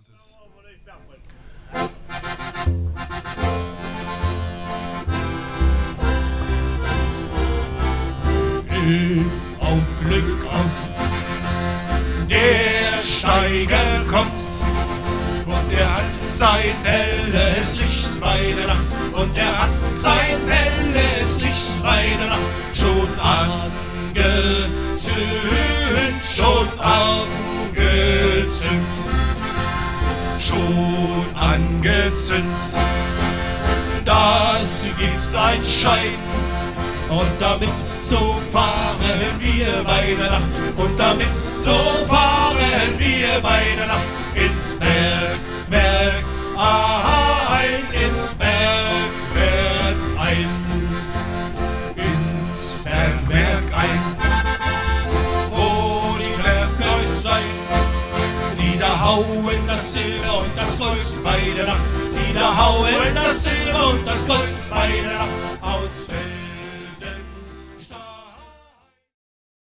Moses. Auf Glück auf, der Steiger kommt, und er hat sein helles Licht bei der Nacht, und er hat sein helles Licht bei der Nacht schon angezündet, schon angezündet, schon angezündet. Das gibt ein Schein. Und damit so fahren wir bei der Nacht, und damit so fahren wir bei der Nacht ins Bergwerk ein, ins Bergwerk ein, ins Bergwerk ein, wo die Werkleute sein, die da hauen das Silber und das Gold bei der Nacht, die da hauen das Silber und das Gold